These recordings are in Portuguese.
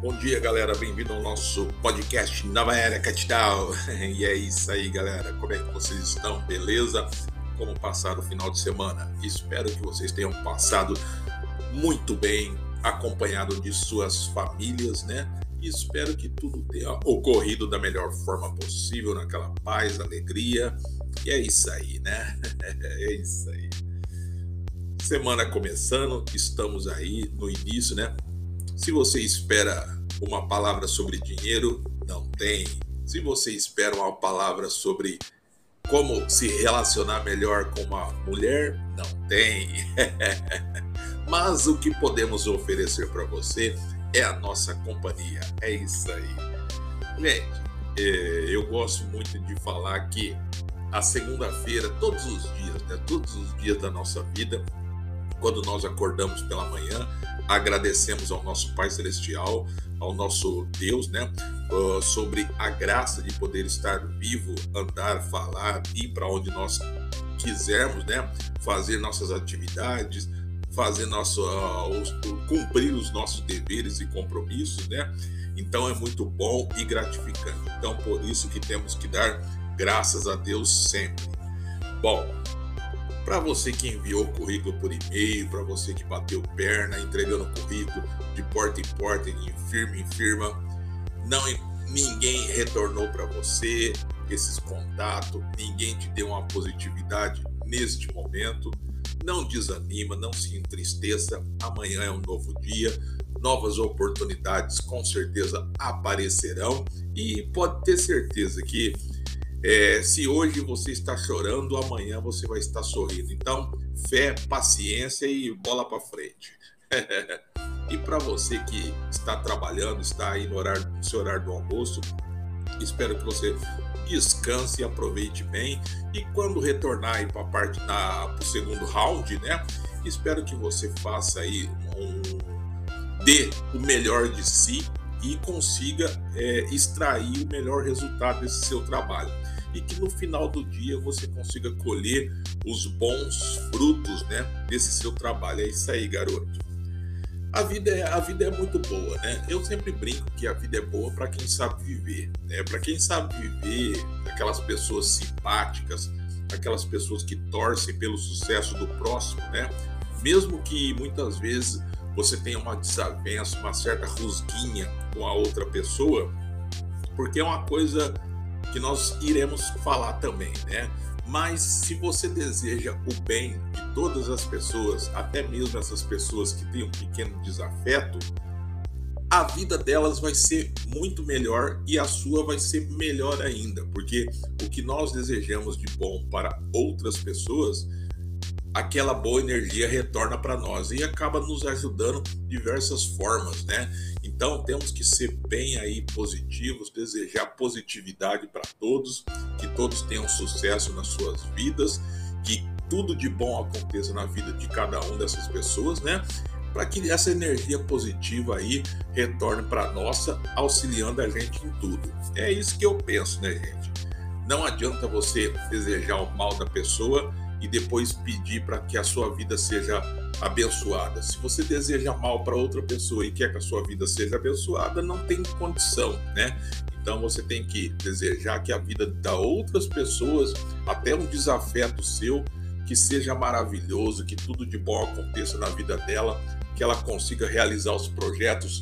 Bom dia, galera. Bem-vindo ao nosso podcast Nova Era Capital. E é isso aí, galera. Como é que vocês estão? Beleza? Como passaram o final de semana? Espero que vocês tenham passado muito bem, acompanhado de suas famílias, né? E espero que tudo tenha ocorrido da melhor forma possível, naquela paz, alegria. E é isso aí, né? É isso aí. Semana começando, estamos aí no início, né? Se você espera uma palavra sobre dinheiro, não tem. Se você espera uma palavra sobre como se relacionar melhor com uma mulher, não tem. Mas o que podemos oferecer para você é a nossa companhia. É isso aí. Gente, eu gosto muito de falar que a segunda-feira, todos os dias, né? Todos os dias da nossa vida, quando nós acordamos pela manhã, agradecemos ao nosso Pai Celestial, ao nosso Deus, né? Sobre a graça de poder estar vivo, andar, falar, ir para onde nós quisermos, né? Fazer nossas atividades, fazer cumprir os nossos deveres e compromissos, né? Então é muito bom e gratificante. Então por isso que temos que dar graças a Deus sempre. Bom, para você que enviou o currículo por e-mail, para você que bateu perna, entregando o currículo de porta em porta, de firma em firma, ninguém retornou para você esses contatos, ninguém te deu uma positividade neste momento. Não desanima, não se entristeça, amanhã é um novo dia, novas oportunidades com certeza aparecerão e pode ter certeza que se hoje você está chorando, amanhã você vai estar sorrindo. Então, fé, paciência e bola para frente. E para você que está trabalhando, está aí no seu horário do almoço, espero que você descanse e aproveite bem. E quando retornar aí para o segundo round, né? Espero que você faça aí dê o melhor de si e consiga extrair o melhor resultado desse seu trabalho. E que no final do dia você consiga colher os bons frutos, né, desse seu trabalho. É isso aí, garoto. A vida é muito boa, né? Eu sempre brinco que a vida é boa para quem sabe viver, né? Para quem sabe viver, aquelas pessoas simpáticas, aquelas pessoas que torcem pelo sucesso do próximo, né? Mesmo que muitas vezes você tenha uma desavença, uma certa rusguinha com a outra pessoa, porque é uma coisa que nós iremos falar também, né? Mas se você deseja o bem de todas as pessoas, até mesmo essas pessoas que têm um pequeno desafeto, a vida delas vai ser muito melhor e a sua vai ser melhor ainda, porque o que nós desejamos de bom para outras pessoas, aquela boa energia retorna para nós e acaba nos ajudando de diversas formas, né? Então temos que ser bem aí positivos, desejar positividade para todos, que todos tenham sucesso nas suas vidas, que tudo de bom aconteça na vida de cada uma dessas pessoas, né? Para que essa energia positiva aí retorne para nossa, auxiliando a gente em tudo. É isso que eu penso, né, gente? Não adianta você desejar o mal da pessoa e depois pedir para que a sua vida seja abençoada. Se você deseja mal para outra pessoa e quer que a sua vida seja abençoada, não tem condição, né? Então você tem que desejar que a vida das outras pessoas, até um desafeto seu, que seja maravilhoso, que tudo de bom aconteça na vida dela, que ela consiga realizar os projetos,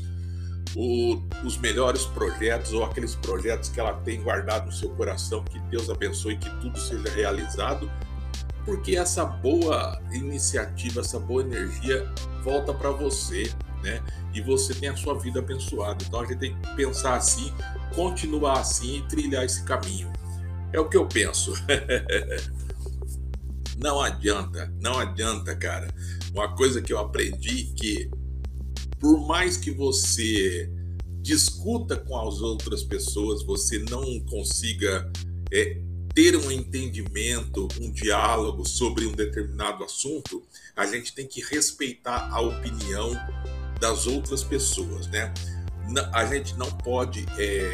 os melhores projetos ou aqueles projetos que ela tem guardado no seu coração, que Deus abençoe, que tudo seja realizado, porque essa boa iniciativa, essa boa energia volta para você, né? E você tem a sua vida abençoada. Então a gente tem que pensar assim, continuar assim e trilhar esse caminho. É o que eu penso. Não adianta, cara. Uma coisa que eu aprendi que por mais que você discuta com as outras pessoas, você não consiga ter um entendimento, um diálogo sobre um determinado assunto, a gente tem que respeitar a opinião das outras pessoas, né? A gente não pode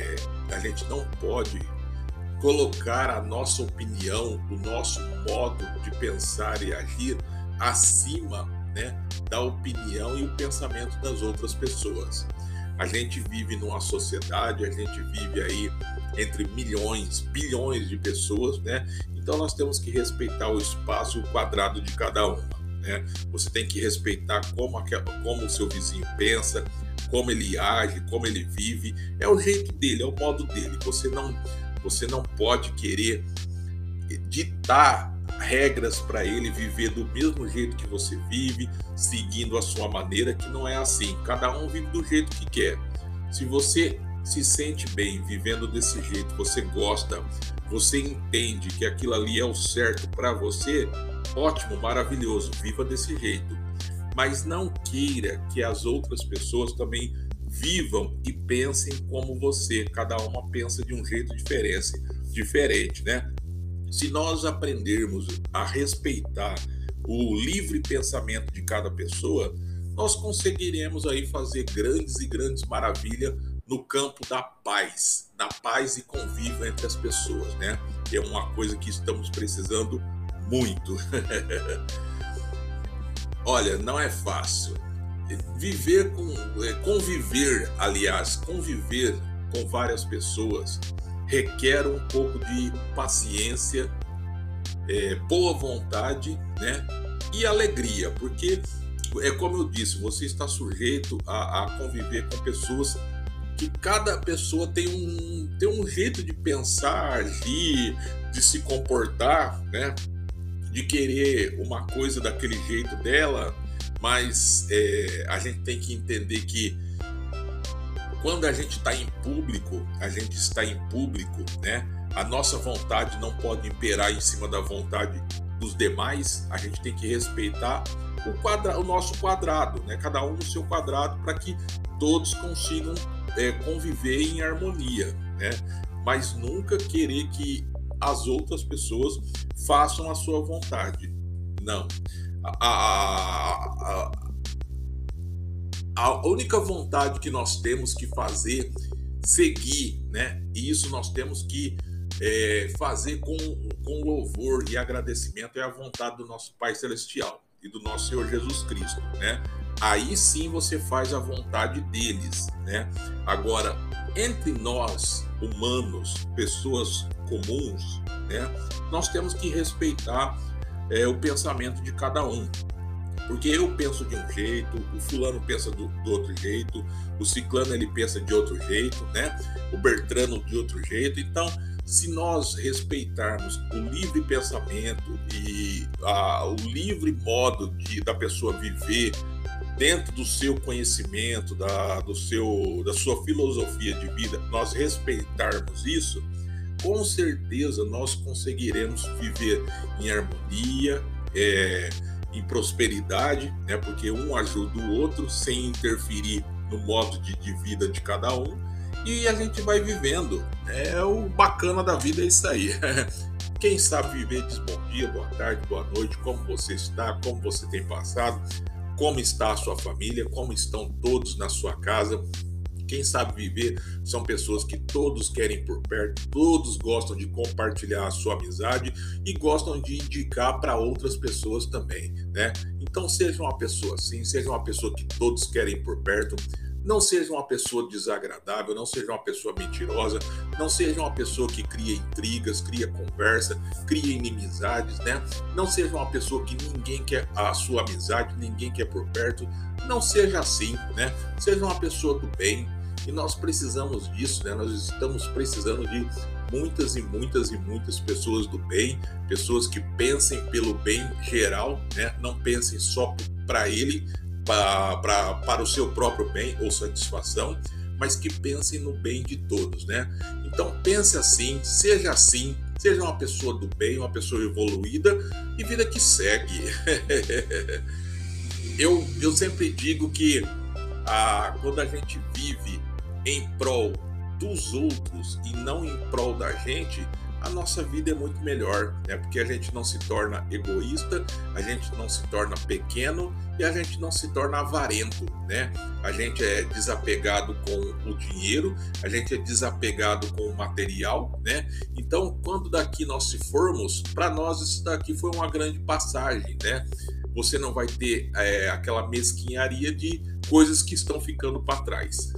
colocar a nossa opinião, o nosso modo de pensar e agir acima, né, da opinião e o pensamento das outras pessoas. A gente vive numa sociedade, a gente vive aí entre milhões, bilhões de pessoas, né? Então nós temos que respeitar o espaço e o quadrado de cada uma, né? Você tem que respeitar como o seu vizinho pensa, como ele age, como ele vive. É o jeito dele, é o modo dele. Você não pode querer ditar regras para ele viver do mesmo jeito que você vive, seguindo a sua maneira, que não é assim. Cada um vive do jeito que quer. Se você se sente bem vivendo desse jeito, você gosta, você entende que aquilo ali é o certo para você, ótimo, maravilhoso, viva desse jeito. Mas não queira que as outras pessoas também vivam e pensem como você. Cada uma pensa de um jeito diferente, né? Se nós aprendermos a respeitar o livre pensamento de cada pessoa, nós conseguiremos aí fazer grandes e grandes maravilhas no campo da paz e convívio entre as pessoas, né? Que é uma coisa que estamos precisando muito. Olha, não é fácil. Conviver com várias pessoas requer um pouco de paciência, boa vontade, né? E alegria, porque é como eu disse, você está sujeito a conviver com pessoas que cada pessoa tem um jeito de pensar, agir, de se comportar, né? De querer uma coisa daquele jeito dela, mas a gente tem que entender que quando a gente está em público, né? A nossa vontade não pode imperar em cima da vontade dos demais. A gente tem que respeitar o nosso quadrado, né? Cada um no seu quadrado, para que todos consigam conviver em harmonia, né? Mas nunca querer que as outras pessoas façam a sua vontade. Não. A única vontade que nós temos que fazer, seguir, né? E isso nós temos que fazer com louvor e agradecimento, é a vontade do nosso Pai Celestial e do nosso Senhor Jesus Cristo, né? Aí sim você faz a vontade deles, né? Agora, entre nós, humanos, pessoas comuns, né? Nós temos que respeitar o pensamento de cada um. Porque eu penso de um jeito, o fulano pensa do outro jeito, o ciclano ele pensa de outro jeito, né? O Bertrano de outro jeito. Então, se nós respeitarmos o livre pensamento e o livre modo da pessoa viver dentro do seu conhecimento, da sua filosofia de vida, nós respeitarmos isso, com certeza nós conseguiremos viver em harmonia, em prosperidade, né? Porque um ajuda o outro sem interferir no modo de vida de cada um, e a gente vai vivendo. O bacana da vida é isso aí. Quem sabe viver diz bom dia, boa tarde, boa noite, como você está, como você tem passado, como está a sua família, como estão todos na sua casa. Quem sabe viver são pessoas que todos querem por perto, todos gostam de compartilhar a sua amizade e gostam de indicar para outras pessoas também, né? Então seja uma pessoa assim, seja uma pessoa que todos querem por perto, não seja uma pessoa desagradável, não seja uma pessoa mentirosa, não seja uma pessoa que cria intrigas, cria conversa, cria inimizades, né? Não seja uma pessoa que ninguém quer a sua amizade, ninguém quer por perto. Não seja assim, né? Seja uma pessoa do bem. E nós precisamos disso, né? Nós estamos precisando de muitas e muitas e muitas pessoas do bem, pessoas que pensem pelo bem geral, né? Não pensem só para ele, para o seu próprio bem ou satisfação, mas que pensem no bem de todos, né? Então pense assim, seja uma pessoa do bem, uma pessoa evoluída e vida que segue. Eu sempre digo que quando a gente vive em prol dos outros e não em prol da gente, a nossa vida é muito melhor, né? Porque a gente não se torna egoísta, a gente não se torna pequeno e a gente não se torna avarento, né? A gente é desapegado com o dinheiro, a gente é desapegado com o material, né? Então, quando daqui nós se formos, para nós isso daqui foi uma grande passagem, né? Você não vai ter aquela mesquinharia de coisas que estão ficando para trás.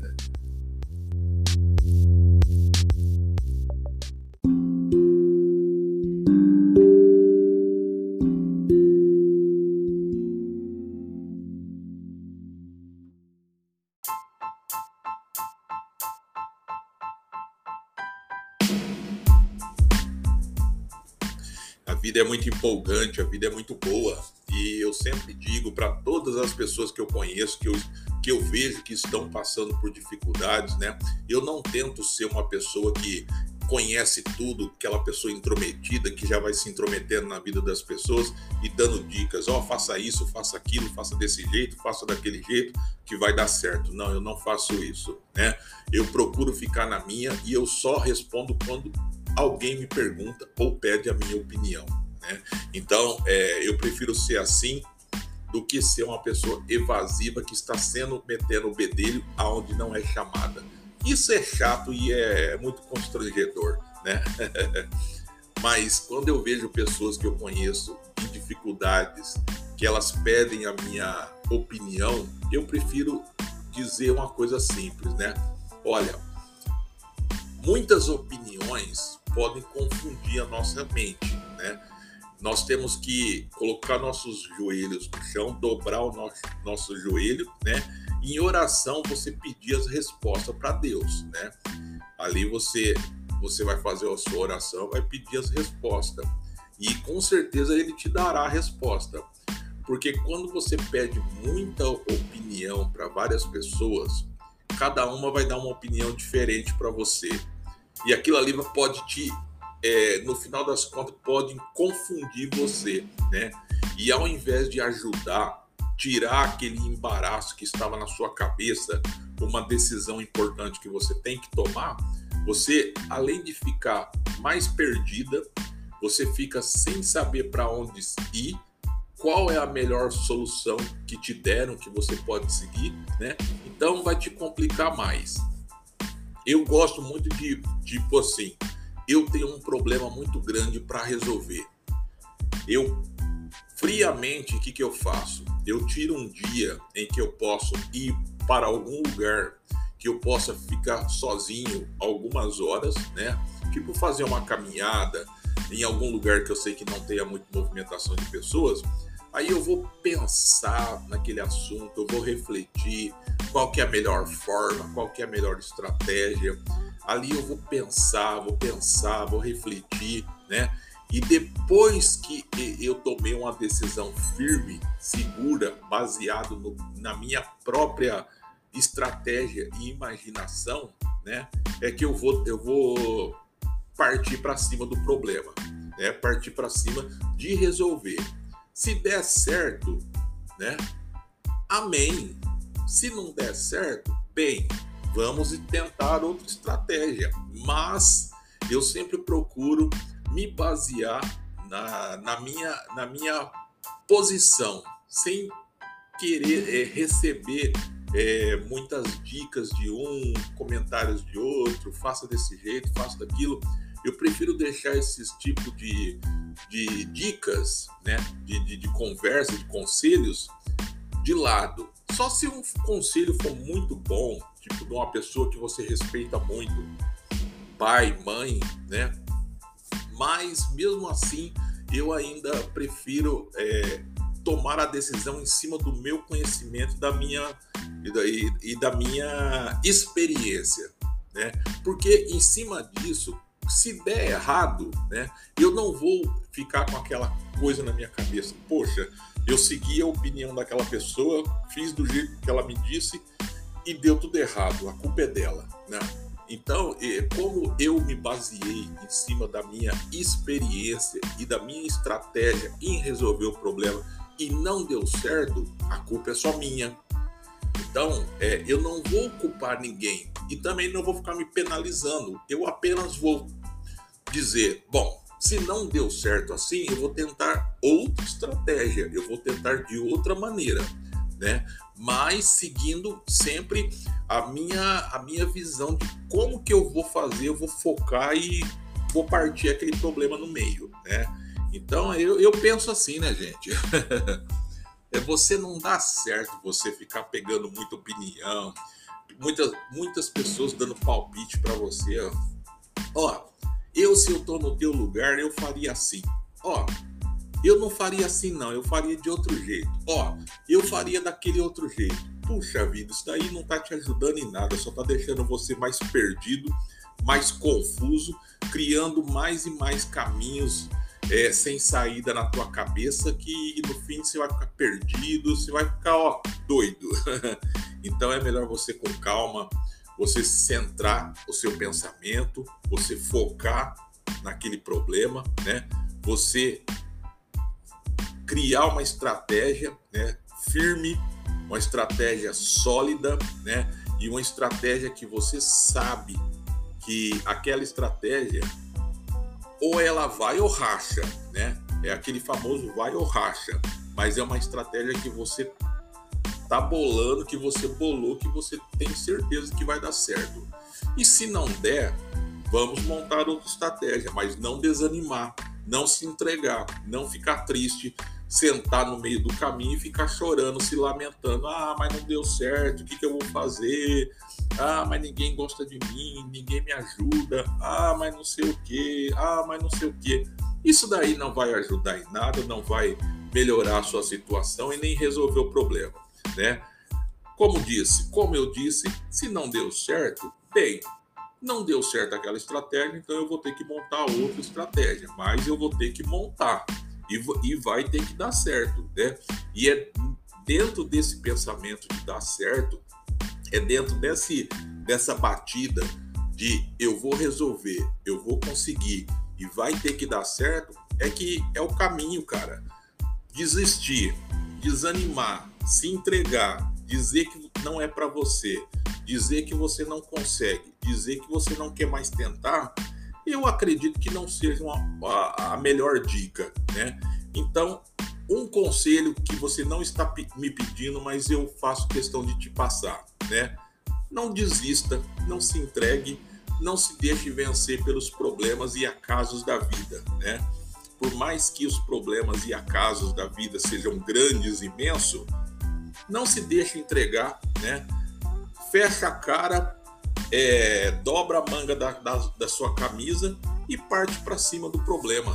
A vida é muito empolgante, a vida é muito boa, e eu sempre digo para todas as pessoas que eu conheço, que eu vejo que estão passando por dificuldades, né? Eu não tento ser uma pessoa que conhece tudo, aquela pessoa intrometida que já vai se intrometendo na vida das pessoas e dando dicas, faça isso, faça aquilo, faça desse jeito, faça daquele jeito que vai dar certo. Não, eu não faço isso, né? Eu procuro ficar na minha e eu só respondo quando alguém me pergunta ou pede a minha opinião, né? Então, eu prefiro ser assim do que ser uma pessoa evasiva que está metendo o bedelho aonde não é chamada. Isso é chato e é muito constrangedor, né? Mas quando eu vejo pessoas que eu conheço em dificuldades, que elas pedem a minha opinião, eu prefiro dizer uma coisa simples, né? Olha, muitas opiniões podem confundir a nossa mente, né? Nós temos que colocar nossos joelhos no chão, dobrar o nosso joelho, né? E em oração você pedir as respostas para Deus, né? Ali você vai fazer a sua oração, vai pedir as respostas e com certeza ele te dará a resposta. Porque quando você pede muita opinião para várias pessoas, cada uma vai dar uma opinião diferente para você. E aquilo ali pode no final das contas, pode confundir você, né? E ao invés de ajudar, tirar aquele embaraço que estava na sua cabeça, uma decisão importante que você tem que tomar, você, além de ficar mais perdida, você fica sem saber para onde ir, qual é a melhor solução que te deram, que você pode seguir, né? Então vai te complicar mais. Eu gosto muito de, tipo assim, eu tenho um problema muito grande para resolver. Eu, friamente, o que eu faço? Eu tiro um dia em que eu posso ir para algum lugar que eu possa ficar sozinho algumas horas, né? Tipo fazer uma caminhada em algum lugar que eu sei que não tenha muita movimentação de pessoas. Aí eu vou pensar naquele assunto, eu vou refletir qual que é a melhor forma, qual que é a melhor estratégia. Ali eu vou pensar, vou refletir, né? E depois que eu tomei uma decisão firme, segura, baseado na minha própria estratégia e imaginação, né? É que eu vou partir para cima do problema, né? Partir para cima de resolver. Se der certo, né? Amém. Se não der certo, bem, vamos tentar outra estratégia. Mas eu sempre procuro me basear na minha posição, sem querer receber muitas dicas de um, comentários de outro, faça desse jeito, faça daquilo. Eu prefiro deixar esses tipos de dicas, né, de conversa, de conselhos, de lado. Só se um conselho for muito bom, tipo de uma pessoa que você respeita muito, pai, mãe, né? Mas mesmo assim, eu ainda prefiro tomar a decisão em cima do meu conhecimento e da minha experiência, né? Porque em cima disso, se der errado, né, eu não vou ficar com aquela coisa na minha cabeça. Poxa, eu segui a opinião daquela pessoa, fiz do jeito que ela me disse e deu tudo errado, a culpa é dela, né? Então, como eu me baseei em cima da minha experiência e da minha estratégia em resolver o problema e não deu certo, a culpa é só minha. Então, eu não vou culpar ninguém e também não vou ficar me penalizando. Eu apenas vou dizer, bom, se não deu certo assim, eu vou tentar outra estratégia, eu vou tentar de outra maneira, né? Mas seguindo sempre a minha visão de como que eu vou fazer, eu vou focar e vou partir aquele problema no meio, né? Então, eu penso assim, né, gente? Você não dá certo você ficar pegando muita opinião, muitas pessoas dando palpite para você. Ó, se eu tô no teu lugar, eu faria assim. Ó, eu não faria assim não, eu faria de outro jeito. Ó, eu faria daquele outro jeito. Puxa vida, isso daí não tá te ajudando em nada, só tá deixando você mais perdido, mais confuso, criando mais e mais caminhos sem saída na tua cabeça, que no fim você vai ficar perdido, você vai ficar doido. Então é melhor você, com calma, você centrar o seu pensamento, você focar naquele problema, né? Você criar uma estratégia, né, firme, uma estratégia sólida, né, e uma estratégia que você sabe que aquela estratégia ou ela vai ou racha, né? É aquele famoso vai ou racha, mas é uma estratégia que você tá bolando, que você bolou, que você tem certeza que vai dar certo. E se não der, vamos montar outra estratégia, mas não desanimar, não se entregar, não ficar triste, sentar no meio do caminho e ficar chorando, se lamentando. Mas não deu certo, o que eu vou fazer? Mas ninguém gosta de mim, ninguém me ajuda. Mas não sei o quê, mas não sei o quê. Isso daí não vai ajudar em nada, não vai melhorar a sua situação e nem resolver o problema, né? Como eu disse, se não deu certo, bem, não deu certo aquela estratégia, então eu vou ter que montar outra estratégia, mas eu vou ter que montar e vai ter que dar certo, né? E é dentro desse pensamento de dar certo, é dentro dessa batida de eu vou resolver, eu vou conseguir e vai ter que dar certo, é que é o caminho, cara. Desistir, desanimar, se entregar, dizer que não é para você, dizer que você não consegue, dizer que você não quer mais tentar, eu acredito que não seja a melhor dica, né? Então, um conselho que você não está me pedindo, mas eu faço questão de te passar, né? Não desista, não se entregue, não se deixe vencer pelos problemas e acasos da vida, né? Por mais que os problemas e acasos da vida sejam grandes, imensos, não se deixe entregar, né? Fecha a cara, dobra a manga da sua camisa e parte para cima do problema.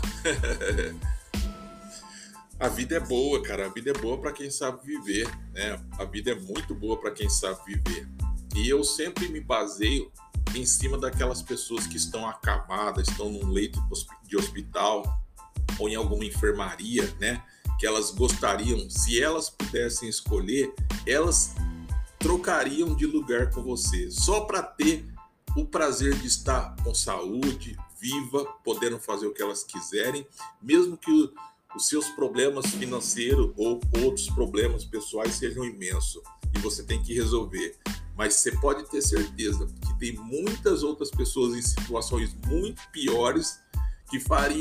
A vida é boa, cara. A vida é boa para quem sabe viver, né? A vida é muito boa para quem sabe viver. E eu sempre me baseio em cima daquelas pessoas que estão acamadas, estão num leito de hospital ou em alguma enfermaria, né? Que elas gostariam, se elas pudessem escolher, elas trocariam de lugar com você, só para ter o prazer de estar com saúde, viva, podendo fazer o que elas quiserem, mesmo que os seus problemas financeiros ou outros problemas pessoais sejam imensos e você tem que resolver. Mas você pode ter certeza que tem muitas outras pessoas em situações muito piores que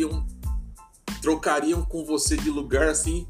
trocariam com você de lugar assim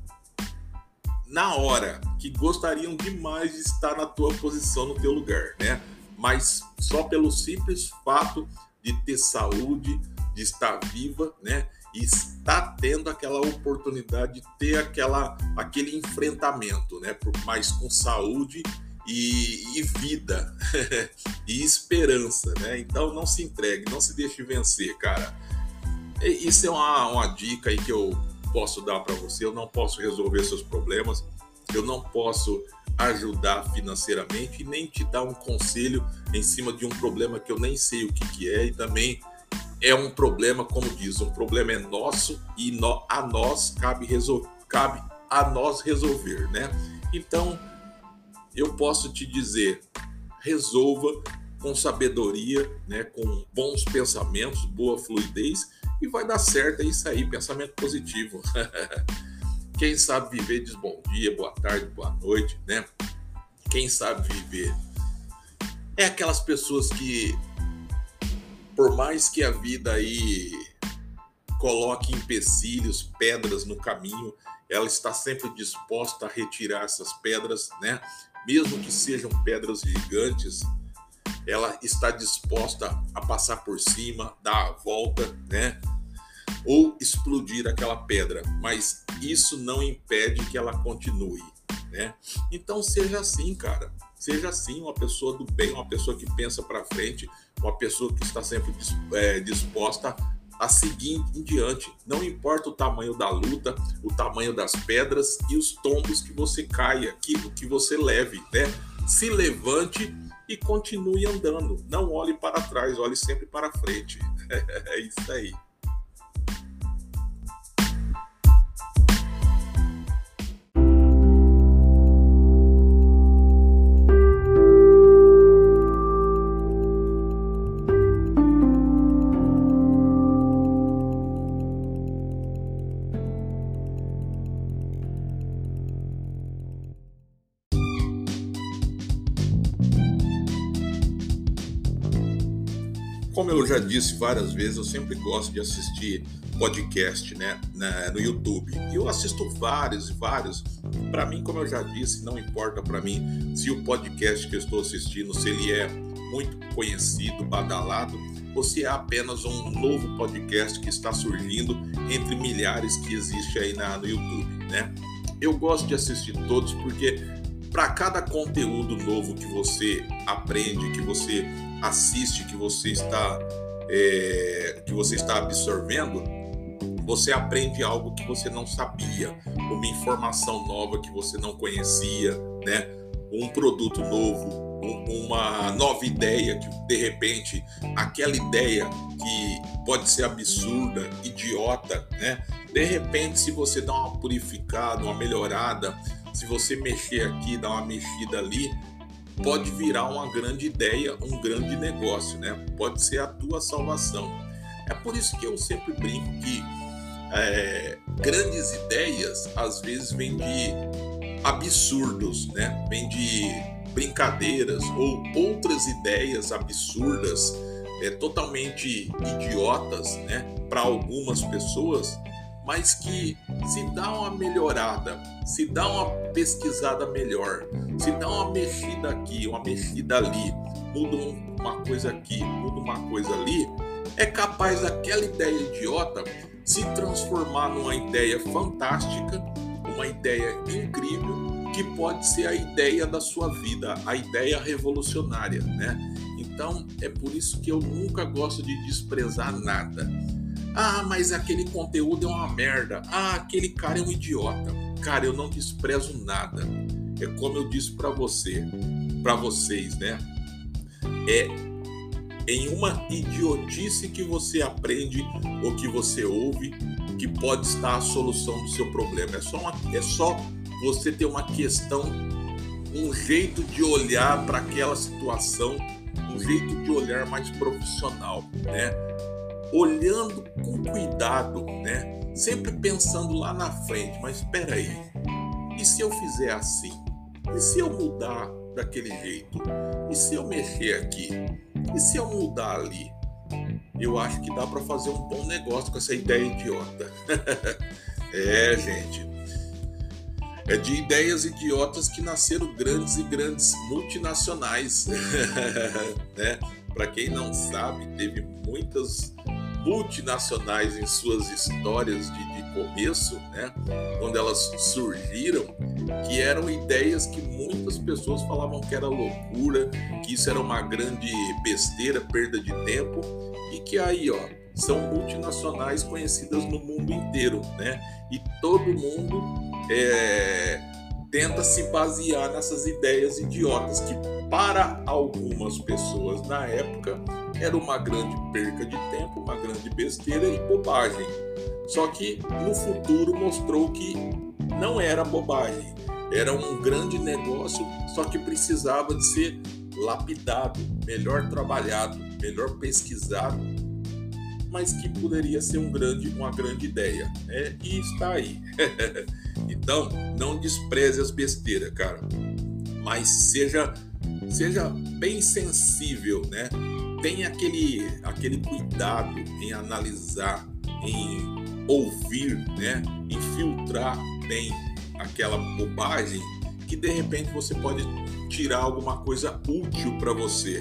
na hora, que gostariam demais de estar na tua posição, no teu lugar, né? Mas só pelo simples fato de ter saúde, de estar viva, né? E está tendo aquela oportunidade de ter aquele enfrentamento, né? Mas com saúde e vida e esperança, né? Então não se entregue, não se deixe vencer, cara. Isso é uma dica aí que eu posso dar para você. Eu não posso resolver seus problemas, eu não posso ajudar financeiramente e nem te dar um conselho em cima de um problema que eu nem sei o que é, e também é um problema, como diz, um problema é nosso e a nós cabe a nós resolver, né? Então eu posso te dizer, resolva com sabedoria, né? Com bons pensamentos, boa fluidez, e vai dar certo. É isso aí, pensamento positivo. Quem sabe viver diz bom dia, boa tarde, boa noite, né? Quem sabe viver é aquelas pessoas que, por mais que a vida aí coloque empecilhos, pedras no caminho, ela está sempre disposta a retirar essas pedras, né? Mesmo que sejam pedras gigantes, ela está disposta a passar por cima, dar a volta, né? Ou explodir aquela pedra, mas isso não impede que ela continue, né? Então seja assim, cara. Seja assim, uma pessoa do bem, uma pessoa que pensa para frente, uma pessoa que está sempre disposta a seguir em diante. Não importa o tamanho da luta, o tamanho das pedras e os tombos que você caia, que você leve, né? Se levante e continue andando. Não olhe para trás, olhe sempre para frente. É isso aí. Como eu já disse várias vezes, eu sempre gosto de assistir podcast, né, no YouTube. E eu assisto vários. Para mim, como eu já disse, não importa para mim se o podcast que eu estou assistindo, se ele é muito conhecido, badalado, ou se é apenas um novo podcast que está surgindo entre milhares que existe aí no YouTube, né? Eu gosto de assistir todos porque para cada conteúdo novo que você aprende, que você assiste, que você está absorvendo, você aprende algo que você não sabia, uma informação nova que você não conhecia, né? Um produto novo, uma nova ideia que de repente aquela ideia que pode ser absurda, idiota, né? De repente, se você dá uma purificada, uma melhorada, se você mexer aqui, dar uma mexida ali, pode virar uma grande ideia, um grande negócio, né? Pode ser a tua salvação. É por isso que eu sempre brinco que grandes ideias às vezes vêm de absurdos, né? Vêm de brincadeiras ou outras ideias absurdas, totalmente idiotas, né? Para algumas pessoas, mas que se dá uma melhorada, se dá uma pesquisada melhor, se dá uma mexida aqui, uma mexida ali, muda uma coisa aqui, muda uma coisa ali, é capaz daquela ideia idiota se transformar numa ideia fantástica, uma ideia incrível, que pode ser a ideia da sua vida, a ideia revolucionária, né? Então, é por isso que eu nunca gosto de desprezar nada. Ah, mas aquele conteúdo é uma merda. Ah, aquele cara é um idiota. Cara, eu não desprezo nada. É como eu disse para vocês, né? É em uma idiotice que você aprende ou que você ouve que pode estar a solução do seu problema. É só você ter uma questão, um jeito de olhar para aquela situação, um jeito de olhar mais profissional, né? Olhando com cuidado, né? Sempre pensando lá na frente, mas espera aí, e se eu fizer assim? E se eu mudar daquele jeito? E se eu mexer aqui? E se eu mudar ali? Eu acho que dá para fazer um bom negócio com essa ideia idiota. Gente, é de ideias idiotas que nasceram grandes multinacionais, né? Para quem não sabe, teve muitas multinacionais em suas histórias de começo, né? Quando elas surgiram, que eram ideias que muitas pessoas falavam que era loucura, que isso era uma grande besteira, perda de tempo, e que aí, são multinacionais conhecidas no mundo inteiro, né? E todo mundo tenta se basear nessas ideias idiotas que para algumas pessoas na época era uma grande perca de tempo, uma grande besteira e bobagem. Só que no futuro mostrou que não era bobagem, era um grande negócio, só que precisava de ser lapidado, melhor trabalhado, melhor pesquisado, mas que poderia ser uma grande ideia, né? E está aí. Então, não despreze as besteiras, cara, mas seja bem sensível, né? Tenha aquele cuidado em analisar, em ouvir, né? Em filtrar bem aquela bobagem, que de repente você pode tirar alguma coisa útil para você.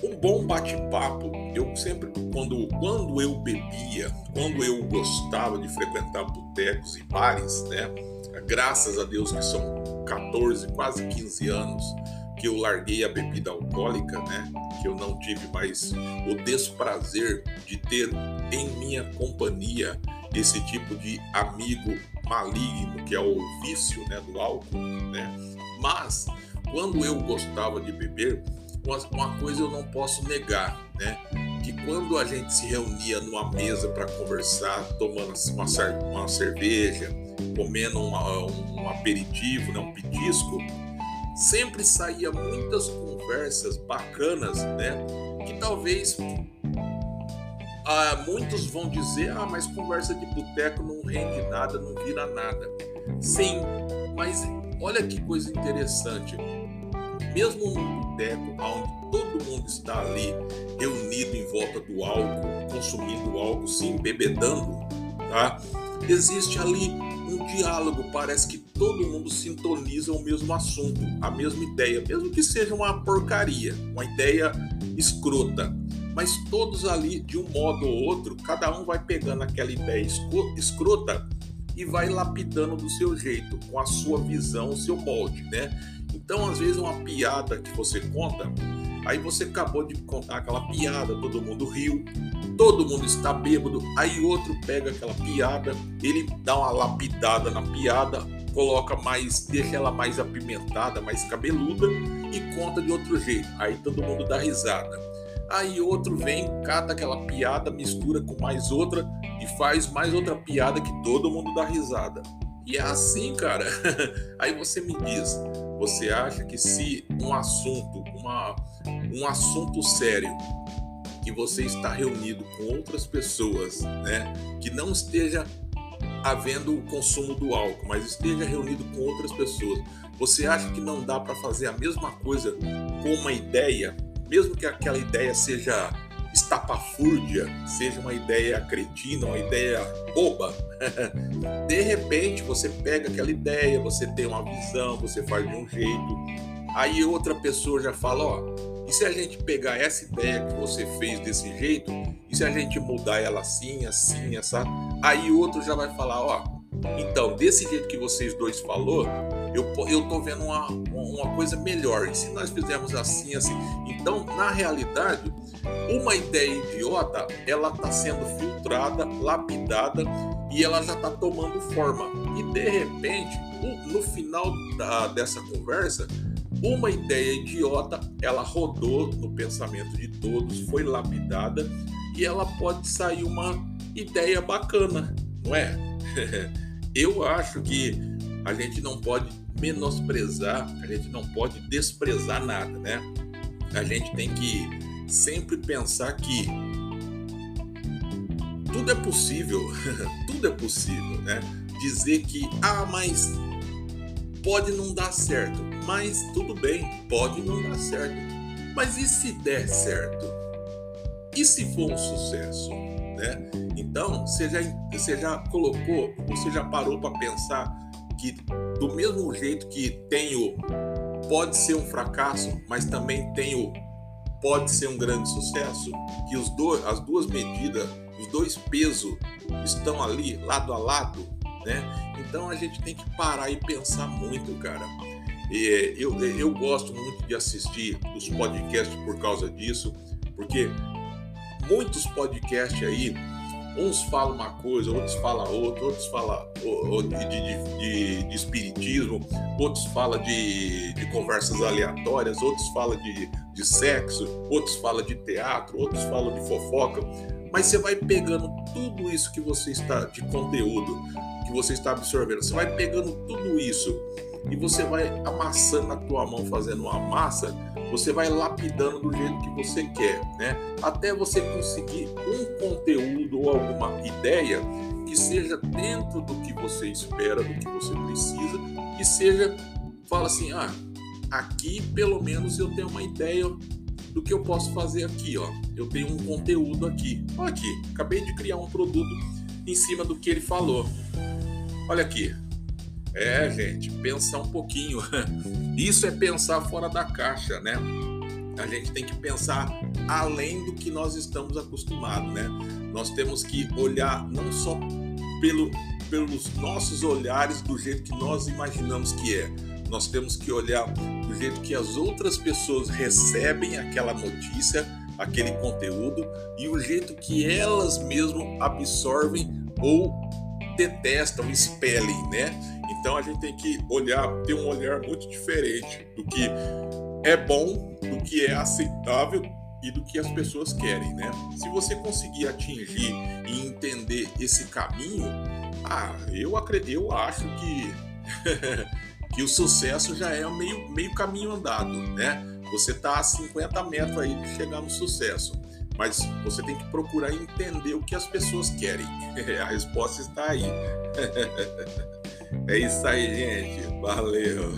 Um bom bate-papo, eu sempre, quando eu bebia, quando eu gostava de frequentar botecos e bares, né? Graças a Deus que são 14, quase 15 anos que eu larguei a bebida alcoólica, né? Que eu não tive mais o desprazer de ter em minha companhia esse tipo de amigo maligno que é o vício, né, do álcool, né? Mas quando eu gostava de beber, uma coisa eu não posso negar, né? Que quando a gente se reunia numa mesa para conversar, tomando uma cerveja, comendo um aperitivo, né, um petisco, sempre saía muitas conversas bacanas, né? Que talvez muitos vão dizer, mas conversa de boteco não rende nada, não vira nada. Sim, mas olha que coisa interessante. Mesmo num boteco onde todo mundo está ali reunido em volta do álcool, consumindo álcool, se embebedando, tá? Existe ali um diálogo, parece que todo mundo sintoniza o mesmo assunto, a mesma ideia, mesmo que seja uma porcaria, uma ideia escrota. Mas todos ali, de um modo ou outro, cada um vai pegando aquela ideia escrota e vai lapidando do seu jeito, com a sua visão, o seu molde, né? Então, às vezes, uma piada que você conta, aí você acabou de contar aquela piada, todo mundo riu, todo mundo está bêbado, aí outro pega aquela piada, ele dá uma lapidada na piada, coloca mais, deixa ela mais apimentada, mais cabeluda e conta de outro jeito, aí todo mundo dá risada. Aí outro vem, cata aquela piada, mistura com mais outra e faz mais outra piada que todo mundo dá risada. E é assim, cara. Aí você me diz, você acha que se um assunto sério, que você está reunido com outras pessoas, né, que não esteja havendo o consumo do álcool, mas esteja reunido com outras pessoas, você acha que não dá para fazer a mesma coisa com uma ideia, mesmo que aquela ideia seja estapafúrdia, seja uma ideia cretina, uma ideia boba? De repente você pega aquela ideia, você tem uma visão, você faz de um jeito, aí outra pessoa já fala, e se a gente pegar essa ideia que você fez desse jeito, e se a gente mudar ela assim, assim, essa, aí outro já vai falar, então, desse jeito que vocês dois falou, eu tô vendo uma coisa melhor, e se nós fizermos assim, assim, então, na realidade, uma ideia idiota, ela está sendo filtrada, lapidada, e ela já está tomando forma, e de repente, no final dessa conversa, uma ideia idiota, ela rodou no pensamento de todos, foi lapidada, e ela pode sair uma ideia bacana, não é? Eu acho que a gente não pode menosprezar, a gente não pode desprezar nada, né? A gente tem que sempre pensar que tudo é possível, tudo é possível, né? Dizer que, mas pode não dar certo, mas tudo bem, pode não dar certo. Mas e se der certo? E se for um sucesso, né? Então, você já colocou, você já parou para pensar que do mesmo jeito que pode ser um fracasso, mas também pode ser um grande sucesso, que as duas medidas, os dois pesos estão ali lado a lado, né? Então a gente tem que parar e pensar muito, cara. Eu gosto muito de assistir os podcasts por causa disso, porque muitos podcasts aí, uns falam uma coisa, outros falam outra, outros falam de espiritismo, outros falam de conversas aleatórias, outros falam de sexo, outros falam de teatro, outros falam de fofoca. Mas você vai pegando tudo isso que você está, de conteúdo, que você está absorvendo, você vai pegando tudo isso e você vai amassando na tua mão, fazendo uma massa, você vai lapidando do jeito que você quer, né? Até você conseguir um conteúdo ou alguma ideia que seja dentro do que você espera, do que você precisa, que seja, fala assim, aqui pelo menos eu tenho uma ideia do que eu posso fazer aqui, eu tenho um conteúdo aqui, aqui, acabei de criar um produto em cima do que ele falou, olha aqui. Gente, pensar um pouquinho. Isso é pensar fora da caixa, né? a gente tem que pensar além do que nós estamos acostumados, né? Nós temos que olhar não só pelos nossos olhares do jeito que nós imaginamos que é. Nós temos que olhar do jeito que as outras pessoas recebem aquela notícia, aquele conteúdo, e o jeito que elas mesmo absorvem ou detestam, expelem, né? Então a gente tem que ter um olhar muito diferente do que é bom, do que é aceitável e do que as pessoas querem, né? Se você conseguir atingir e entender esse caminho, eu acho que que o sucesso já é meio caminho andado, né? Você está a 50 metros aí de chegar no sucesso, mas você tem que procurar entender o que as pessoas querem. A resposta está aí. É isso aí, gente. Valeu!